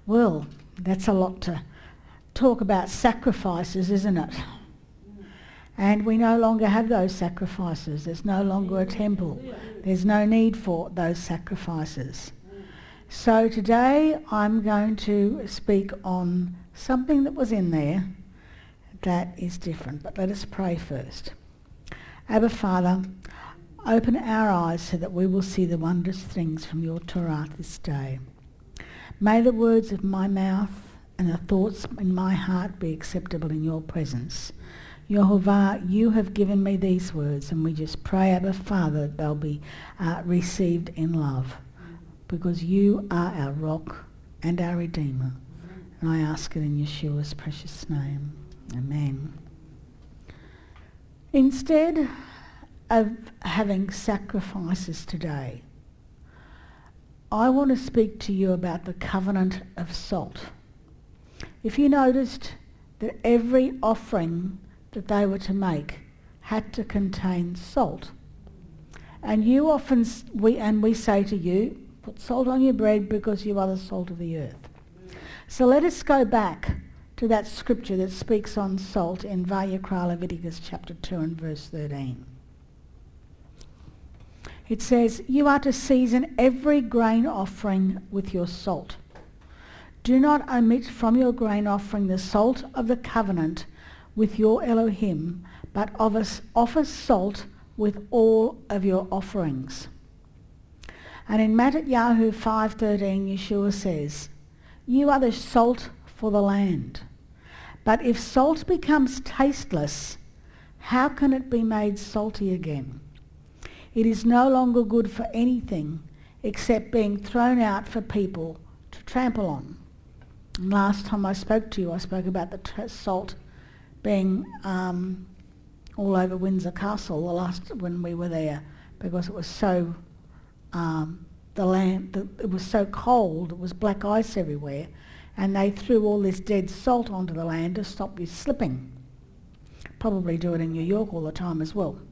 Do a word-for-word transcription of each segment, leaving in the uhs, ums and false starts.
Well, that's a lot to talk about sacrifices, isn't it? And we no longer have those sacrifices. There's no longer a temple. There's no need for those sacrifices. So today I'm going to speak on something that was in there that is different. But let us pray first. Abba Father, open our eyes so that we will see the wondrous things from your Torah this day. May the words of my mouth and the thoughts in my heart be acceptable in your presence. Yehovah, you have given me these words, and we just pray, Abba Father, that they'll be uh, received in love, because you are our rock and our Redeemer. And I ask it in Yeshua's precious name. Amen. Instead of having sacrifices today, I want to speak to you about the covenant of salt. If you noticed that every offering that they were to make had to contain salt, and you often we and we say to you, put salt on your bread because you are the salt of the earth. So let us go back to that scripture that speaks on salt in Vayikra Leviticus chapter two and verse thirteen. It says, you are to season every grain offering with your salt. Do not omit from your grain offering the salt of the covenant with your Elohim, but offer salt with all of your offerings. And in Matthew five thirteen, Yeshua says, you are the salt for the land. But if salt becomes tasteless, how can it be made salty again? It is no longer good for anything except being thrown out for people to trample on. And last time I spoke to you, I spoke about the t- salt being um, all over Windsor Castle the last when we were there, because it was so um, the land the, it was so cold, it was black ice everywhere, and they threw all this dead salt onto the land to stop you slipping. Probably do it in New York all the time as well.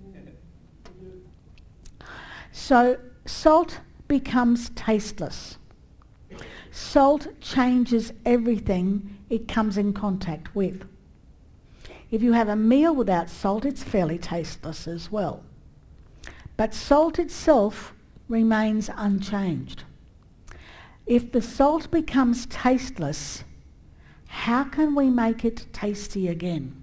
So salt becomes tasteless. Salt changes everything it comes in contact with. If you have a meal without salt, it's fairly tasteless as well. But salt itself remains unchanged. If the salt becomes tasteless, how can we make it tasty again?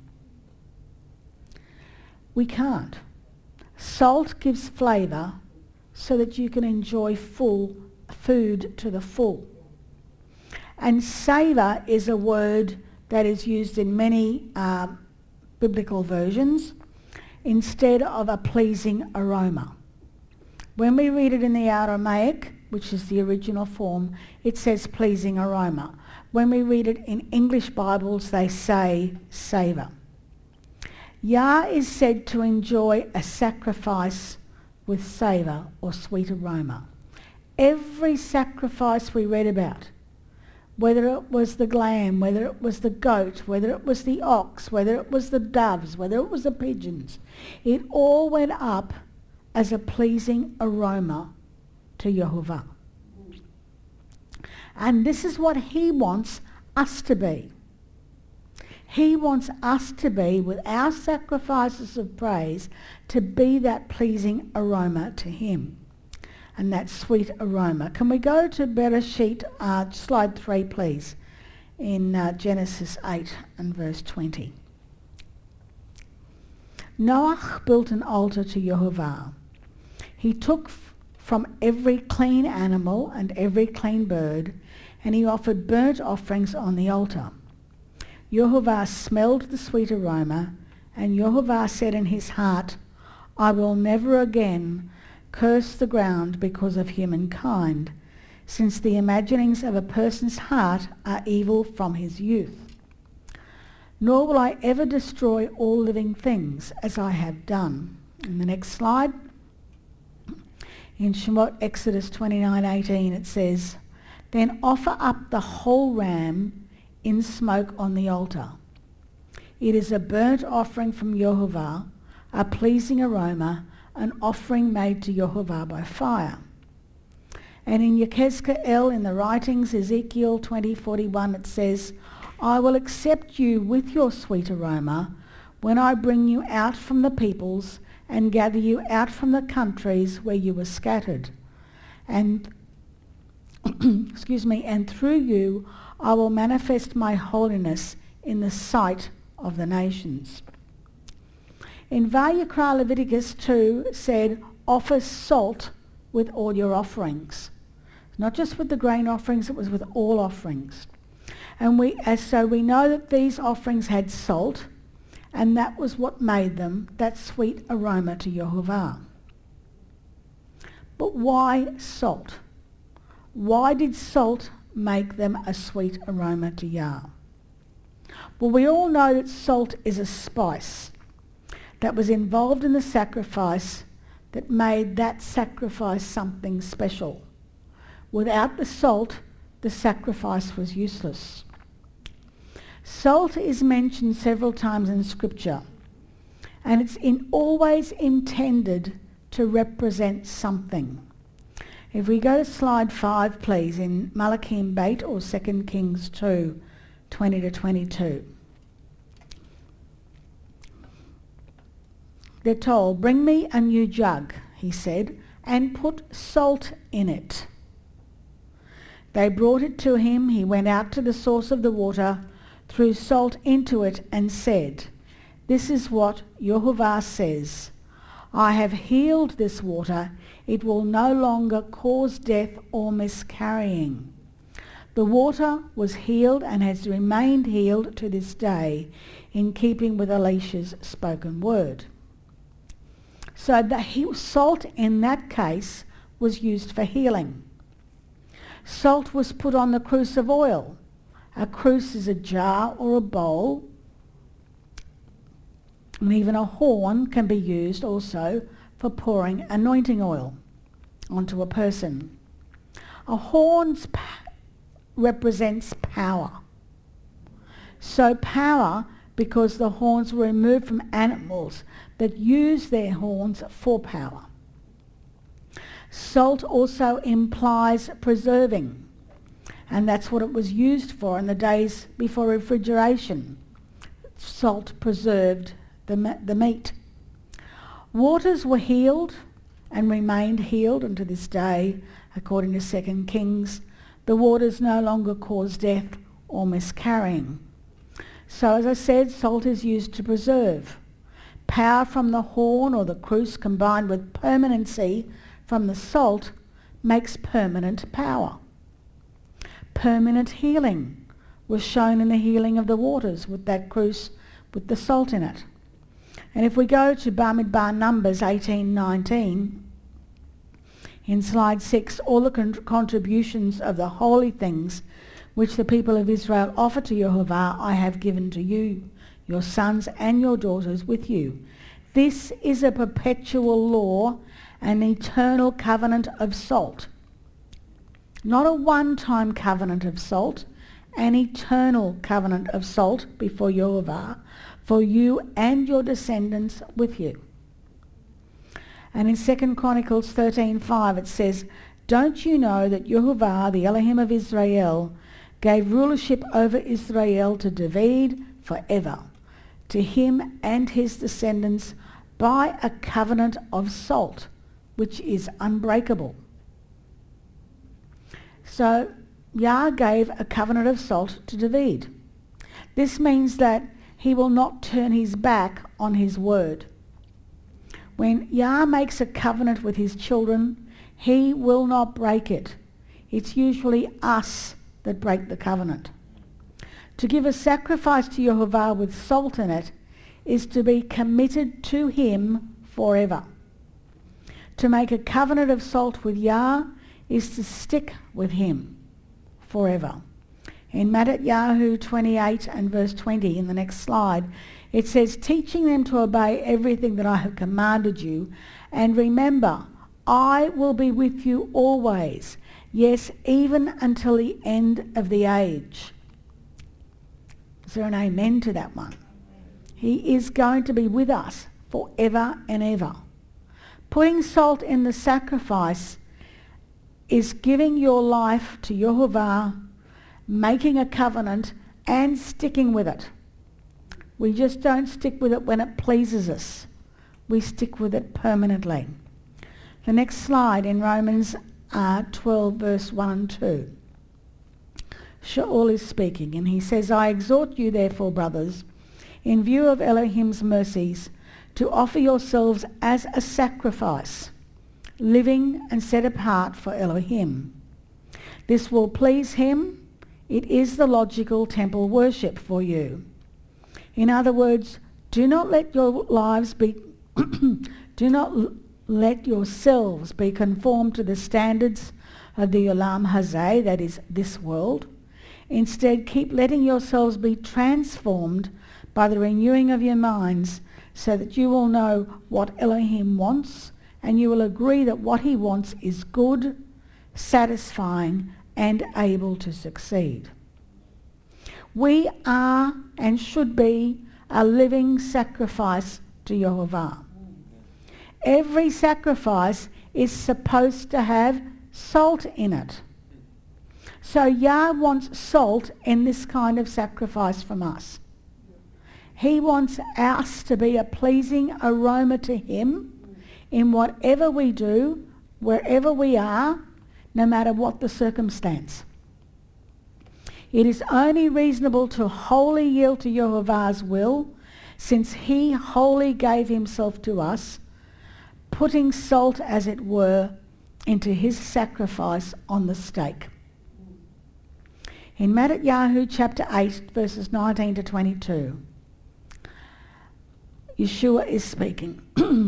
We can't. Salt gives flavour so that you can enjoy full food to the full. And savour is a word that is used in many uh, biblical versions instead of a pleasing aroma. When we read it in the Aramaic, which is the original form, it says pleasing aroma. When we read it in English Bibles, they say savour. Yah is said to enjoy a sacrifice with savour or sweet aroma. Every sacrifice we read about, whether it was the lamb, whether it was the goat, whether it was the ox, whether it was the doves, whether it was the pigeons, it all went up as a pleasing aroma to Yehovah. And this is what he wants us to be. He wants us to be, with our sacrifices of praise, to be that pleasing aroma to him. And that sweet aroma. Can we go to Bereshit, uh, slide three, please, in uh, Genesis eight and verse twenty. Noach built an altar to Yehovah. He took f- from every clean animal and every clean bird, and he offered burnt offerings on the altar. Yehovah smelled the sweet aroma, and Yehovah said in his heart, I will never again curse the ground because of humankind, since the imaginings of a person's heart are evil from his youth. Nor will I ever destroy all living things as I have done. In the next slide, in Shemot, Exodus twenty-nine eighteen, it says, then offer up the whole ram in smoke on the altar. It is a burnt offering from Yehovah, a pleasing aroma, an offering made to Yehovah by fire. And in Yechezkel, in the writings, Ezekiel twenty forty-one, it says, I will accept you with your sweet aroma when I bring you out from the peoples and gather you out from the countries where you were scattered. And, excuse me, and through you I will manifest my holiness in the sight of the nations. In Vayikra, Leviticus two said, offer salt with all your offerings. Not just with the grain offerings, it was with all offerings. And we, as so we know that these offerings had salt, and that was what made them that sweet aroma to Yehovah. But why salt? Why did salt make them a sweet aroma to Yah? Well, we all know that salt is a spice that was involved in the sacrifice that made that sacrifice something special. Without the salt, the sacrifice was useless. Salt is mentioned several times in Scripture, and it's in always intended to represent something. If we go to slide five, please, in Malachim Beit or Second Kings two, twenty to twenty-two. They're told, bring me a new jug, he said, and put salt in it. They brought it to him. He went out to the source of the water, threw salt into it, and said, this is what Yehovah says, I have healed this water. It will no longer cause death or miscarrying. The water was healed and has remained healed to this day, in keeping with Elisha's spoken word. So the he- salt in that case was used for healing. Salt was put on the cruse of oil. A cruse is a jar or a bowl, and even a horn can be used also for pouring anointing oil onto a person. A horn pa- represents power. So power, because the horns were removed from animals that use their horns for power. Salt also implies preserving, and that's what it was used for in the days before refrigeration. Salt preserved the, the meat. Waters were healed and remained healed unto this day, according to Second Kings. The waters no longer cause death or miscarrying. So, as I said, salt is used to preserve. Power from the horn or the cruse combined with permanency from the salt makes permanent power. Permanent healing was shown in the healing of the waters with that cruse with the salt in it. And if we go to Bamidbar Numbers eighteen nineteen, in slide six, all the con- contributions of the holy things which the people of Israel offer to Yehovah, I have given to you, your sons and your daughters with you. This is a perpetual law, an eternal covenant of salt. Not a one-time covenant of salt, an eternal covenant of salt before Yehovah, for you and your descendants with you. And in Second Chronicles thirteen five it says, don't you know that Yehovah, the Elohim of Israel, gave rulership over Israel to David forever, to him and his descendants by a covenant of salt, which is unbreakable. So Yah gave a covenant of salt to David. This means that he will not turn his back on his word. When Yah makes a covenant with his children, he will not break it. It's usually us that break the covenant. To give a sacrifice to Yehovah with salt in it is to be committed to him forever. To make a covenant of salt with Yah is to stick with him forever. In Matthew twenty-eight and verse twenty, in the next slide, it says, teaching them to obey everything that I have commanded you, and remember, I will be with you always, yes, even until the end of the age. Is there an amen to that one? He is going to be with us forever and ever. Putting salt in the sacrifice is giving your life to Yehovah, making a covenant and sticking with it. We just don't stick with it when it pleases us. We stick with it permanently. The next slide in Romans uh, twelve verse one and two. Shaul is speaking and he says, I exhort you therefore, brothers, in view of Elohim's mercies, to offer yourselves as a sacrifice, living and set apart for Elohim. This will please him. It is the logical temple worship for you. In other words, do not let your lives be, do not l- let yourselves be conformed to the standards of the Olam Hazeh, that is this world. Instead, keep letting yourselves be transformed by the renewing of your minds, so that you will know what Elohim wants, and you will agree that what he wants is good, satisfying, and able to succeed. We are and should be a living sacrifice to Yehovah. Every sacrifice is supposed to have salt in it. So Yah wants salt in this kind of sacrifice from us. He wants us to be a pleasing aroma to him in whatever we do, wherever we are, no matter what the circumstance. It is only reasonable to wholly yield to Yehovah's will, since he wholly gave himself to us, putting salt, as it were, into his sacrifice on the stake. In Matthew chapter eight, verses nineteen to twenty-two, Yeshua is speaking.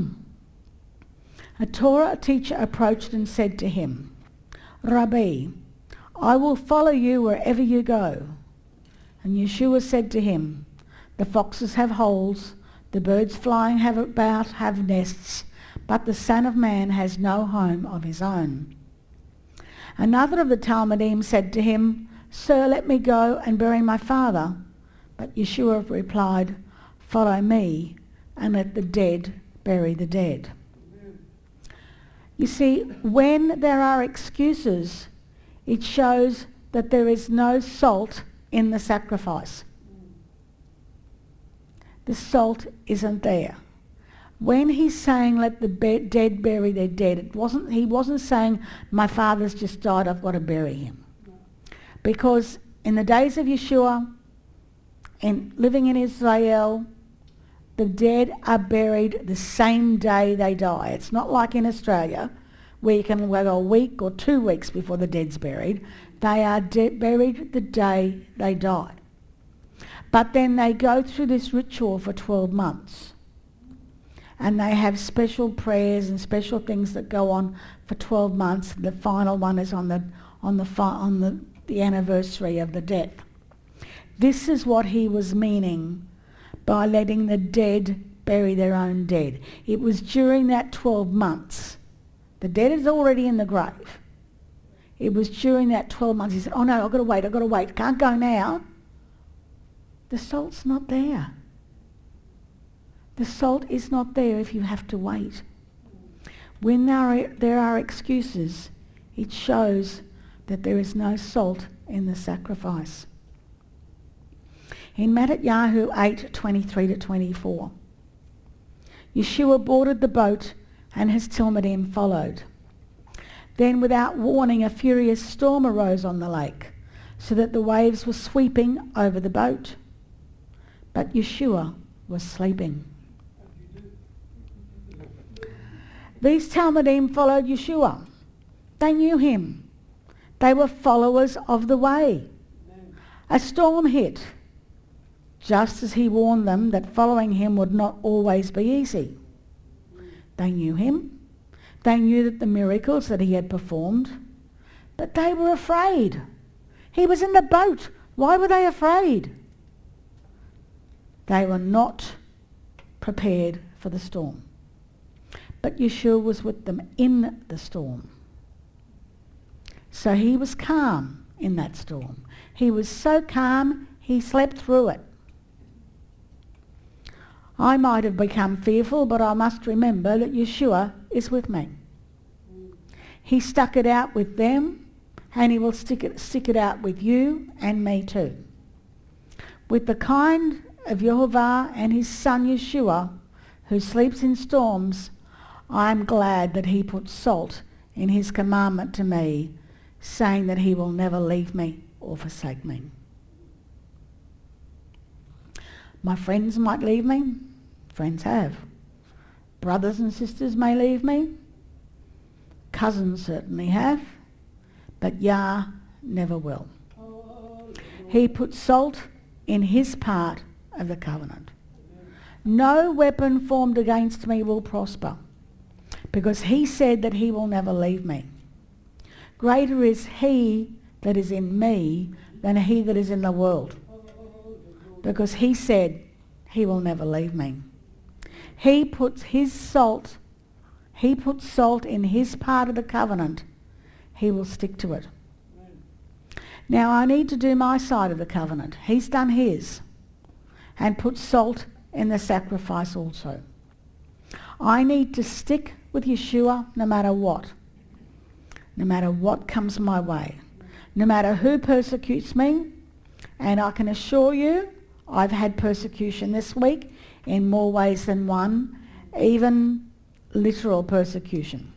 A Torah teacher approached and said to him, Rabbi, I will follow you wherever you go. And Yeshua said to him, the foxes have holes, the birds flying have about have nests, but the Son of Man has no home of his own. Another of the Talmudim said to him, Sir, let me go and bury my father. But Yeshua replied, follow me, and let the dead bury the dead. You see, when there are excuses, it shows that there is no salt in the sacrifice. The salt isn't there. When he's saying let the be- dead bury their dead, it wasn't, he wasn't saying my father's just died, I've got to bury him. Because in the days of Yeshua, and living in Israel, the dead are buried the same day they die. It's not like in Australia, where you can wait a week or two weeks before the dead's buried. They are de- buried the day they die. But then they go through this ritual for twelve months. And they have special prayers and special things that go on for twelve months. The final one is on the on the fi- on the, the anniversary of the death. This is what he was meaning by letting the dead bury their own dead. It was during that twelve months. The dead is already in the grave. It was during that twelve months. He said, oh no, I've got to wait, I've got to wait. Can't go now. The salt's not there. The salt is not there if you have to wait. When there are, there are excuses, it shows that there is no salt in the sacrifice. In Matthew eight, twenty-three to twenty-four, Yeshua boarded the boat and his Talmudim followed. Then without warning, a furious storm arose on the lake, so that the waves were sweeping over the boat. But Yeshua was sleeping. These Talmudim followed Yeshua. They knew him. They were followers of the way. A storm hit, just as he warned them that following him would not always be easy. They knew him. They knew that the miracles that he had performed, but they were afraid. He was in the boat. Why were they afraid? They were not prepared for the storm. But Yeshua was with them in the storm. So he was calm in that storm. He was so calm, he slept through it. I might have become fearful, but I must remember that Yeshua is with me. He stuck it out with them, and he will stick it, stick it out with you and me too. With the kind of Yehovah and his son Yeshua, who sleeps in storms, I am glad that he put salt in his commandment to me, saying that he will never leave me or forsake me. My friends might leave me. Friends have. Brothers and sisters may leave me. Cousins certainly have. But Yah never will. He put salt in his part of the covenant. No weapon formed against me will prosper, because he said that he will never leave me. Greater is he that is in me than he that is in the world, because he said he will never leave me. He puts his salt, he puts salt in his part of the covenant. He will stick to it. Now I need to do my side of the covenant. He's done his and put salt in the sacrifice also. I need to stick with Yeshua no matter what. No matter what comes my way. No matter who persecutes me. And I can assure you, I've had persecution this week in more ways than one, even literal persecution.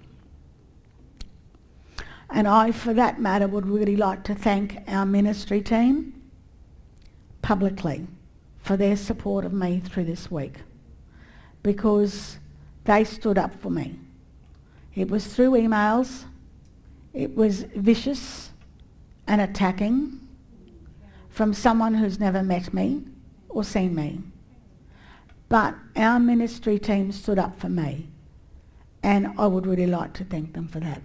And I, for that matter, would really like to thank our ministry team publicly for their support of me through this week, because they stood up for me. It was through emails, it was vicious and attacking from someone who's never met me or seen me. But our ministry team stood up for me, and I would really like to thank them for that.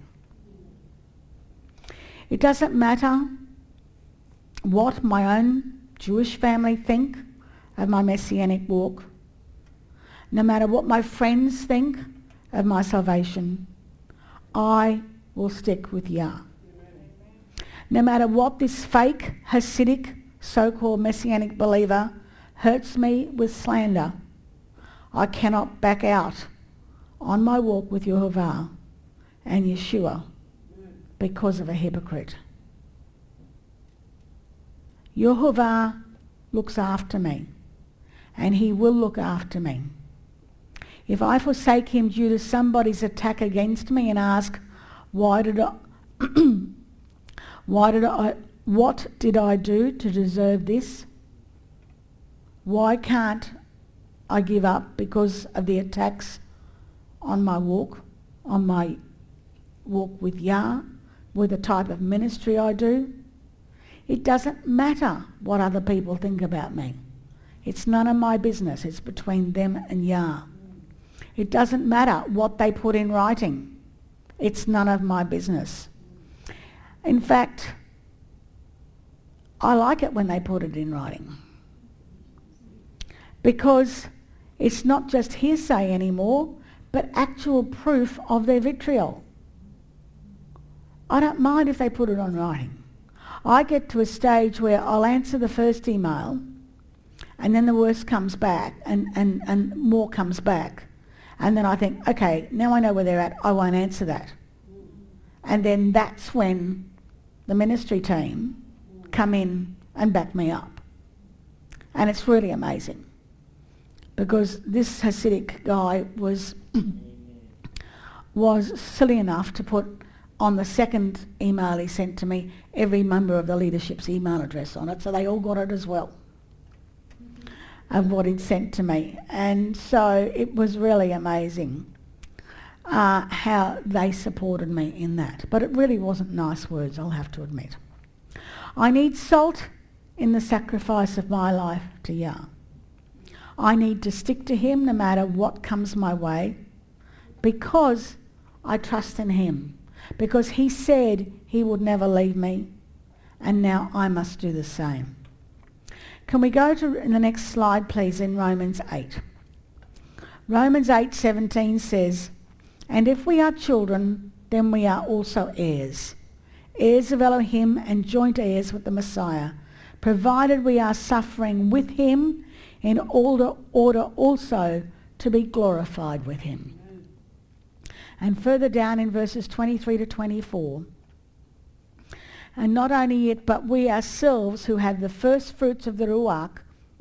It doesn't matter what my own Jewish family think of my Messianic walk. No matter what my friends think of my salvation, I will stick with Yah. No matter what this fake, Hasidic, so-called Messianic believer hurts me with slander, I cannot back out on my walk with Yehovah and Yeshua because of a hypocrite. Yehovah looks after me, and he will look after me. If I forsake him due to somebody's attack against me and ask, why did I, why did I, what did I do to deserve this? Why can't I give up because of the attacks on my walk, on my walk with Yah, with the type of ministry I do? It doesn't matter what other people think about me. It's none of my business. It's between them and Yah. It doesn't matter what they put in writing. It's none of my business. In fact, I like it when they put it in writing, because it's not just hearsay anymore, but actual proof of their vitriol. I don't mind if they put it on writing. I get to a stage where I'll answer the first email, and then the worst comes back, and, and, and more comes back. And then I think, okay, now I know where they're at, I won't answer that. And then that's when the ministry team come in and back me up. And it's really amazing, because this Hasidic guy was, was silly enough to put on the second email he sent to me every member of the leadership's email address on it, so they all got it as well, of what he'd sent to me. And so it was really amazing uh, how they supported me in that. But it really wasn't nice words, I'll have to admit. I need salt in the sacrifice of my life to Yah. I need to stick to him no matter what comes my way, because I trust in him, because he said he would never leave me, and now I must do the same. Can we go to in the next slide, please, in Romans eight. Romans eight seventeen says, and if we are children, then we are also heirs, heirs of Elohim and joint heirs with the Messiah, provided we are suffering with him in order, order also to be glorified with him. And further down in verses twenty-three to twenty-four, and not only it, but we ourselves who have the first fruits of the Ruach,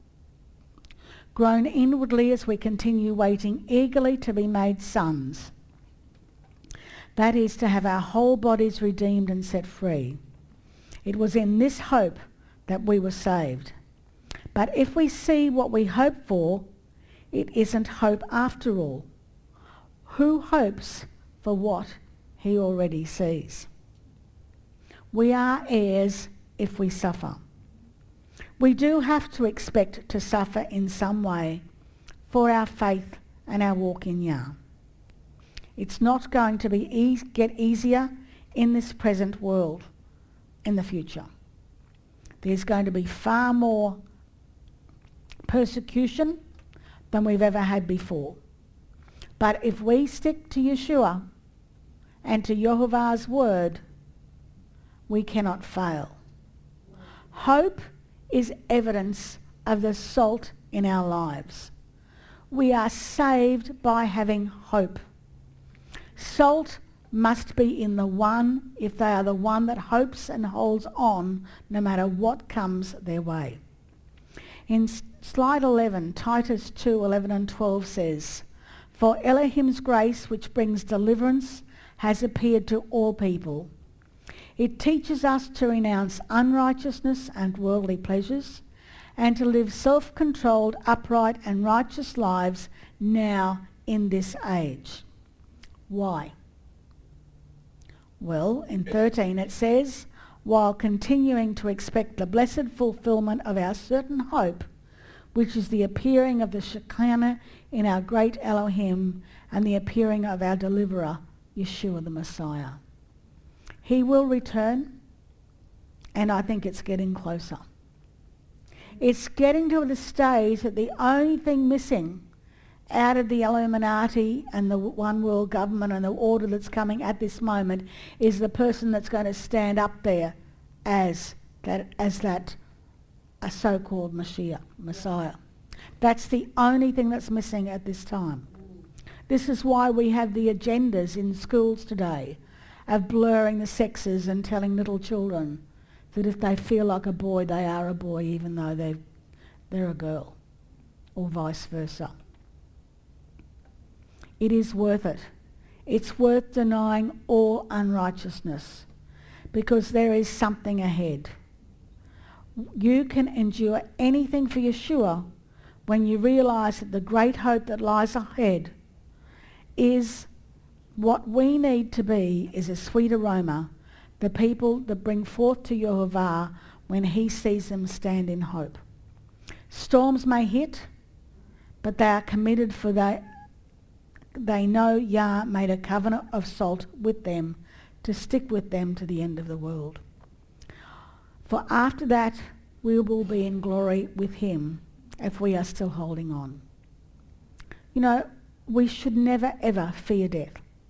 groan inwardly as we continue waiting eagerly to be made sons. That is, to have our whole bodies redeemed and set free. It was in this hope that we were saved. But if we see what we hope for, it isn't hope after all. Who hopes for what he already sees? We are heirs if we suffer. We do have to expect to suffer in some way for our faith and our walk in Yah. It's not going to be e- get easier in this present world in the future. There's going to be far more persecution than we've ever had before. But if we stick to Yeshua and to Yehovah's word, we cannot fail. Hope is evidence of the salt in our lives. We are saved by having hope. Salt must be in the one if they are the one that hopes and holds on no matter what comes their way. In slide eleven, Titus two, eleven and twelve says, "For Elohim's grace which brings deliverance has appeared to all people. It teaches us to renounce unrighteousness and worldly pleasures and to live self-controlled, upright and righteous lives now in this age." Why? Well, in thirteen it says, "While continuing to expect the blessed fulfillment of our certain hope, which is the appearing of the Shekinah in our great Elohim and the appearing of our deliverer, Yeshua the Messiah." He will return, and I think it's getting closer. It's getting to the stage that the only thing missing out of the Illuminati and the one world government and the order that's coming at this moment is the person that's going to stand up there as that as that a so-called Mashiach, Messiah. That's the only thing that's missing at this time. This is why we have the agendas in schools today of blurring the sexes and telling little children that if they feel like a boy, they are a boy even though they're, they're a girl, or vice versa. It is worth it. It's worth denying all unrighteousness because there is something ahead. You can endure anything for Yeshua when you realise that the great hope that lies ahead is what we need to be is a sweet aroma, the people that bring forth to Yehovah when he sees them stand in hope. Storms may hit, but they are committed for they, they know Yah made a covenant of salt with them to stick with them to the end of the world. For after that we will be in glory with him if we are still holding on. You know, we should never ever fear death.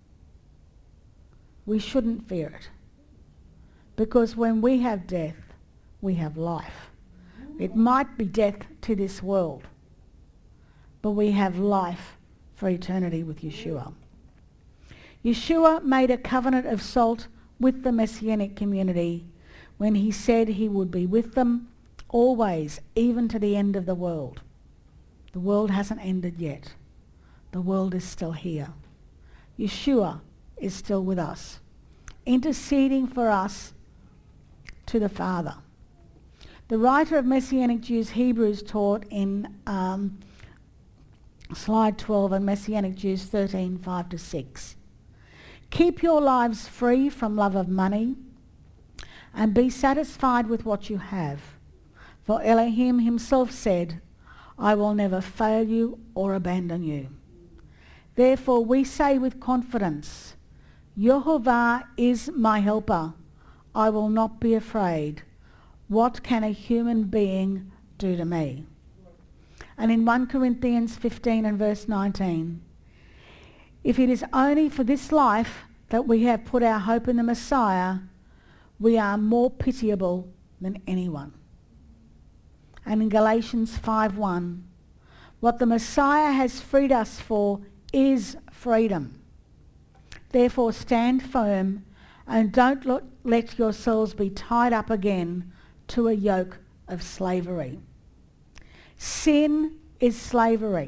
We shouldn't fear it. Because when we have death, we have life. It might be death to this world, but we have life for eternity with Yeshua. Yeshua made a covenant of salt with the Messianic community when he said he would be with them always, even to the end of the world. The world hasn't ended yet. The world is still here. Yeshua is still with us, interceding for us to the Father. The writer of Messianic Jews Hebrews taught in um, slide twelve and Messianic Jews thirteen, five to six. Keep your lives free from love of money and be satisfied with what you have. For Elohim himself said, I will never fail you or abandon you. Therefore we say with confidence, Yehovah is my helper. I will not be afraid. What can a human being do to me? And in First Corinthians fifteen and verse nineteen, if it is only for this life that we have put our hope in the Messiah, we are more pitiable than anyone. And in Galatians five one, what the Messiah has freed us for is freedom. Therefore stand firm and don't lo- let yourselves be tied up again to a yoke of slavery. Sin is slavery.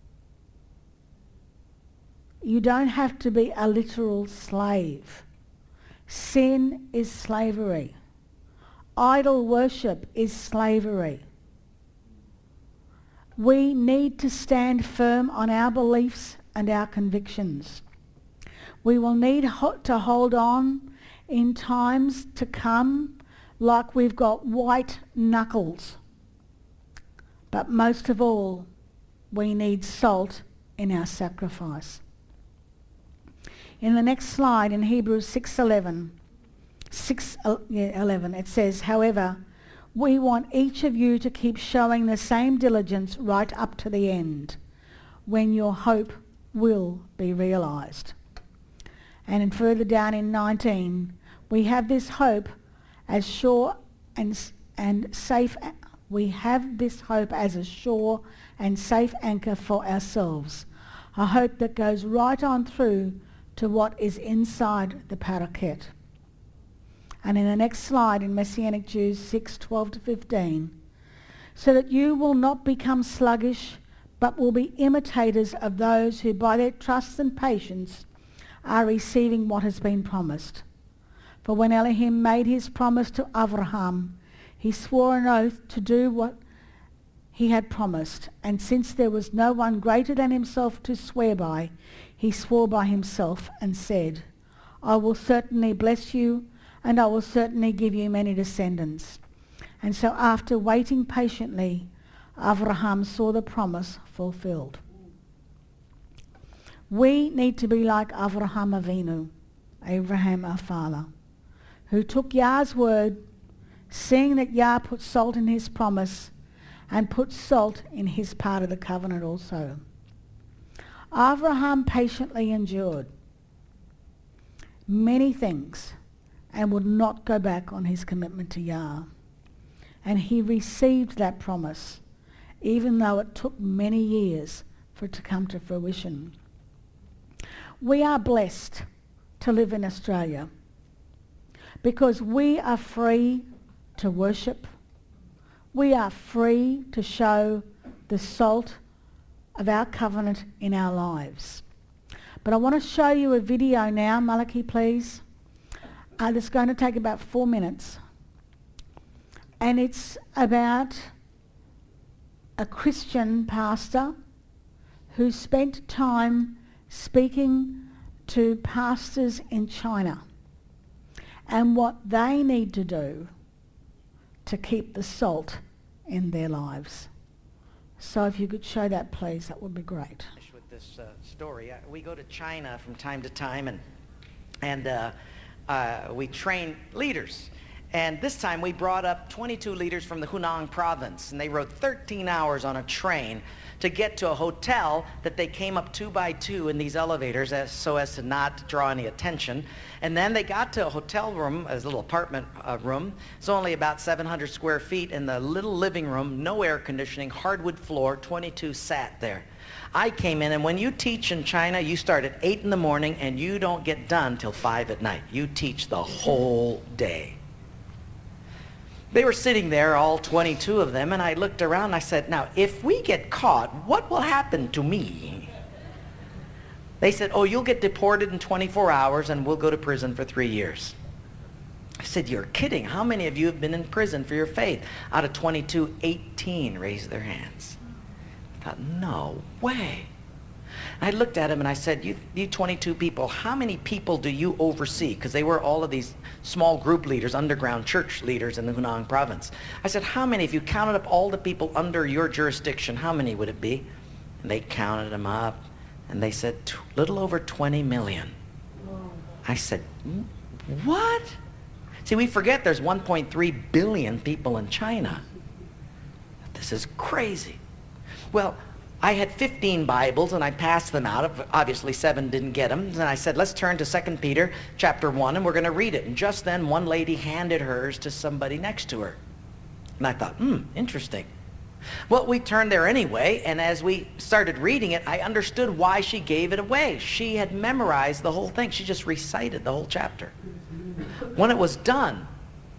You don't have to be a literal slave. Sin is slavery. Idol worship is slavery. We need to stand firm on our beliefs and our convictions. We will need ho- to hold on in times to come like we've got white knuckles. But most of all, we need salt in our sacrifice. In the next slide, in Hebrews six eleven, six, yeah, eleven, it says, however, we want each of you to keep showing the same diligence right up to the end, when your hope will be realised. And further down in nineteen, we have this hope as sure and, and safe, we have this hope as a sure and safe anchor for ourselves, a hope that goes right on through to what is inside the paraket. And in the next slide, in Messianic Jews six twelve to fifteen, so that you will not become sluggish, but will be imitators of those who by their trust and patience are receiving what has been promised. For when Elohim made his promise to Abraham, he swore an oath to do what he had promised. And since there was no one greater than himself to swear by, he swore by himself and said, I will certainly bless you, and I will certainly give you many descendants. And so after waiting patiently, Abraham saw the promise fulfilled. We need to be like Avraham Avinu, Abraham our father, who took Yah's word, seeing that Yah put salt in his promise, and put salt in his part of the covenant also. Abraham patiently endured many things and would not go back on his commitment to Yah. And he received that promise, even though it took many years for it to come to fruition. We are blessed to live in Australia because we are free to worship. We are free to show the salt of our covenant in our lives. But I want to show you a video now, Malachi, please. Uh, that's going to take about four minutes. And it's about a Christian pastor who spent time speaking to pastors in China and what they need to do to keep the salt in their lives. So if you could show that, please, that would be great. With this uh, story, uh, we go to China from time to time, and and uh, uh, we train leaders. And this time we brought up twenty-two leaders from the Hunan province, and they rode thirteen hours on a train to get to a hotel that they came up two by two in these elevators as, so as to not draw any attention. And then they got to a hotel room, a little apartment uh, room. It's only about seven hundred square feet in the little living room, no air conditioning, hardwood floor, twenty-two sat there. I came in, and when you teach in China, you start at eight in the morning and you don't get done till five at night. You teach the whole day. They were sitting there, all twenty-two of them, and I looked around and I said, now, if we get caught, what will happen to me? They said, oh, you'll get deported in twenty-four hours and we'll go to prison for three years. I said, you're kidding. How many of you have been in prison for your faith? Out of twenty-two, eighteen raised their hands. I thought, no way. I looked at him and I said, you, you twenty-two people, how many people do you oversee? Because they were all of these small group leaders, underground church leaders in the Hunan province. I said, how many, if you counted up all the people under your jurisdiction, how many would it be? And they counted them up, and they said, a little over twenty million. Whoa. I said, what? See, we forget there's one point three billion people in China. This is crazy. Well, I had fifteen Bibles, and I passed them out. Obviously, seven didn't get them. And I said, let's turn to Second Peter chapter one, and we're going to read it. And just then, one lady handed hers to somebody next to her. And I thought, hmm, interesting. Well, we turned there anyway, and as we started reading it, I understood why she gave it away. She had memorized the whole thing. She just recited the whole chapter. When it was done,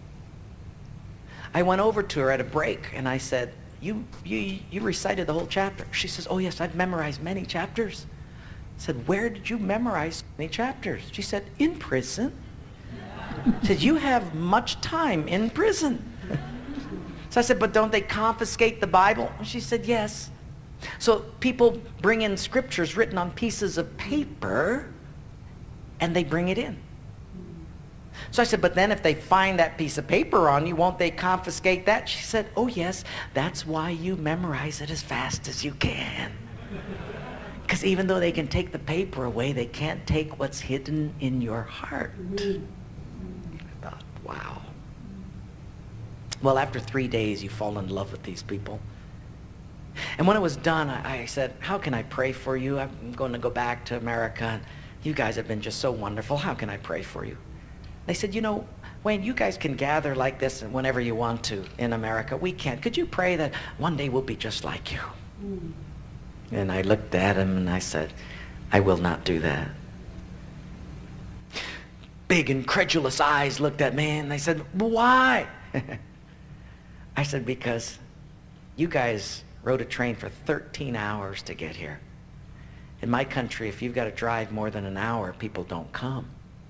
I went over to her at a break, and I said, you, you, you recited the whole chapter. She says, oh yes, I've memorized many chapters. I said, where did you memorize many chapters? She said, in prison. I said, you have much time in prison. So I said, but don't they confiscate the Bible? She said, yes. So people bring in scriptures written on pieces of paper, and they bring it in. So I said, but then if they find that piece of paper on you, won't they confiscate that? She said, oh yes, that's why you memorize it as fast as you can. Because even though they can take the paper away, they can't take what's hidden in your heart. I thought, wow. Well, after three days, you fall in love with these people. And when it was done, I, I said, how can I pray for you? I'm going to go back to America, and you guys have been just so wonderful. How can I pray for you? They said, you know, Wayne, you guys can gather like this whenever you want to in America. We can't. Could you pray that one day we'll be just like you? Mm. And I looked at him and I said, I will not do that. Big incredulous eyes looked at me and they said, well, why? I said, because you guys rode a train for thirteen hours to get here. In my country, if you've got to drive more than an hour, people don't come.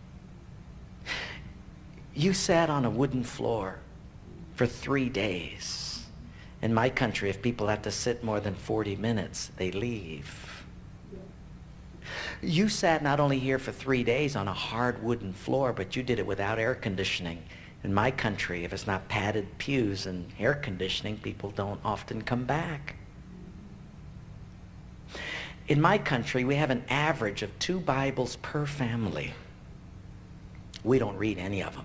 You sat on a wooden floor for three days. In my country, if people have to sit more than forty minutes, they leave. You sat not only here for three days on a hard wooden floor, but you did it without air conditioning. In my country, if it's not padded pews and air conditioning, people don't often come back. In my country, we have an average of two Bibles per family. We don't read any of them.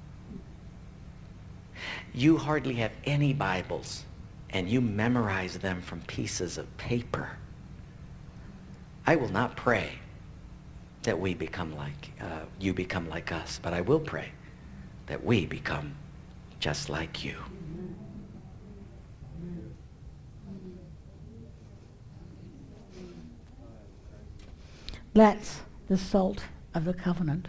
You hardly have any Bibles, and you memorize them from pieces of paper. I will not pray that we become like, uh, you become like us, but I will pray that we become just like you. That's the salt of the covenant.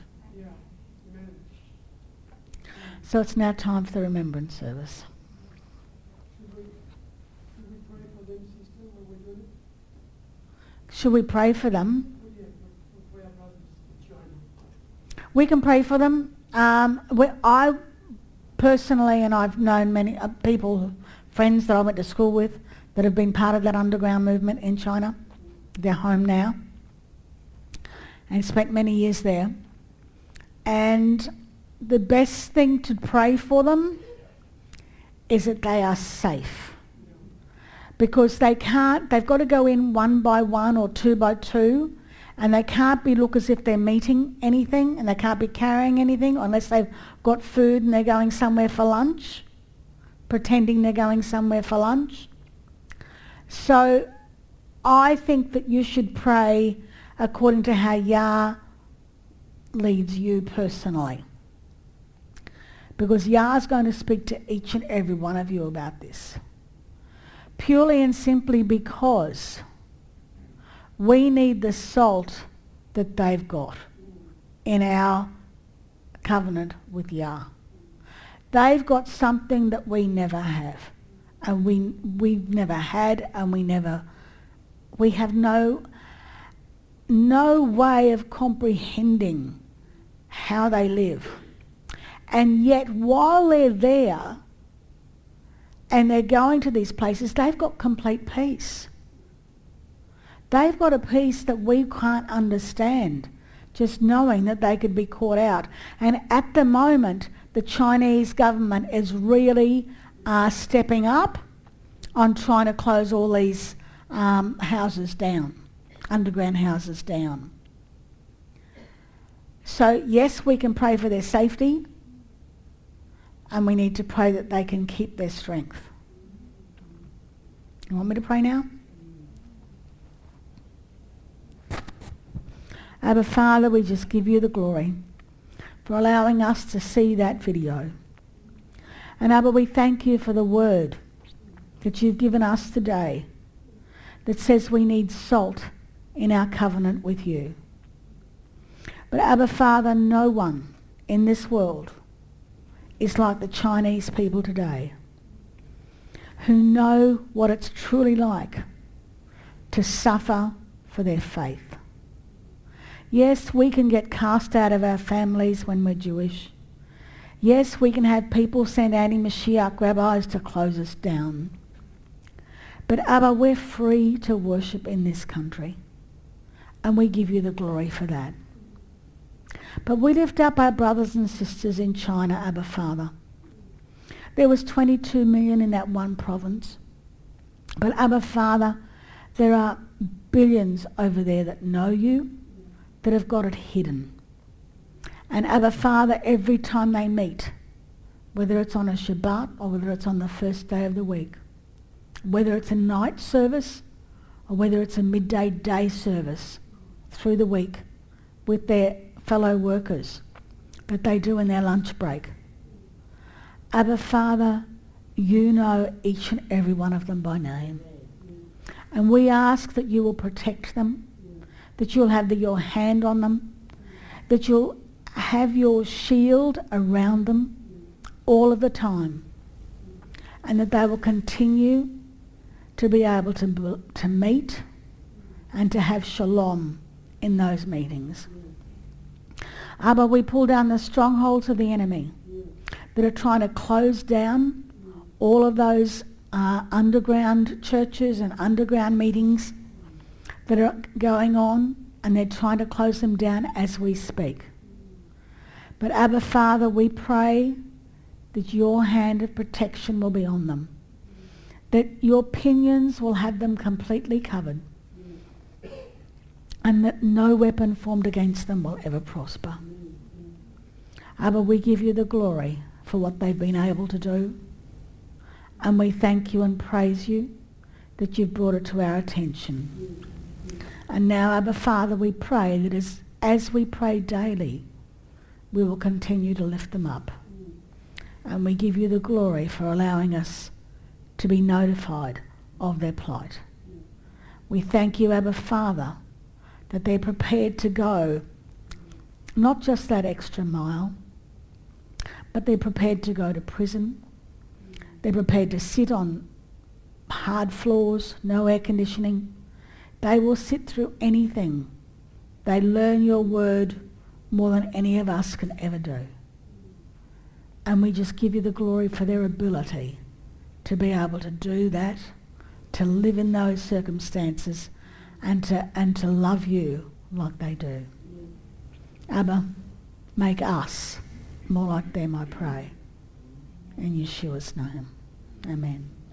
So it's now time for the remembrance service. Should we pray for them? We can pray for them. Um, we, I personally, and I've known many uh, people, friends that I went to school with, that have been part of that underground movement in China. They're home now and spent many years there. And the best thing to pray for them is that they are safe. Because they can't, they've got to go in one by one or two by two, and they can't be look as if they're meeting anything, and they can't be carrying anything unless they've got food and they're going somewhere for lunch, pretending they're going somewhere for lunch. So I think that you should pray according to how Yah leads you personally. Because Yah's going to speak to each and every one of you about this. Purely and simply because we need the salt that they've got in our covenant with Yah. They've got something that we never have. And we, we've never had, and we never, we have no, no way of comprehending how they live. And yet while they're there, and they're going to these places, they've got complete peace. They've got a peace that we can't understand, just knowing that they could be caught out. And at the moment, the Chinese government is really uh, stepping up on trying to close all these um, houses down, underground houses down. So yes, we can pray for their safety, and we need to pray that they can keep their strength. You want me to pray now? Abba Father, we just give you the glory for allowing us to see that video. And Abba, we thank you for the word that you've given us today that says we need salt in our covenant with you. But Abba Father, no one in this world is like the Chinese people today, who know what it's truly like to suffer for their faith. Yes, we can get cast out of our families when we're Jewish. Yes, we can have people send anti-Mashiach rabbis to close us down. But Abba, we're free to worship in this country, and we give you the glory for that. But we lift up our brothers and sisters in China, Abba Father. There was twenty-two million in that one province. But Abba Father, there are billions over there that know you, that have got it hidden. And Abba Father, every time they meet, whether it's on a Shabbat or whether it's on the first day of the week, whether it's a night service or whether it's a midday day service through the week with their fellow workers that they do in their lunch break, Abba Father, you know each and every one of them by name. And we ask that you will protect them, that you'll have the, your hand on them, that you'll have your shield around them all of the time, and that they will continue to be able to, to meet and to have shalom in those meetings. Abba, we pull down the strongholds of the enemy that are trying to close down all of those uh, underground churches and underground meetings that are going on, and they're trying to close them down as we speak. But Abba Father, we pray that your hand of protection will be on them, that your pinions will have them completely covered, and that no weapon formed against them will ever prosper. Abba, we give you the glory for what they've been able to do, and we thank you and praise you that you've brought it to our attention. And now, Abba Father, we pray that as, as we pray daily, we will continue to lift them up. And we give you the glory for allowing us to be notified of their plight. We thank you, Abba Father, that they're prepared to go not just that extra mile, but they're prepared to go to prison. They're prepared to sit on hard floors, no air conditioning. They will sit through anything. They learn your word more than any of us can ever do. And we just give you the glory for their ability to be able to do that, to live in those circumstances, and to and to love you like they do. Abba, make us more like them, I pray. In Yeshua's name. Amen.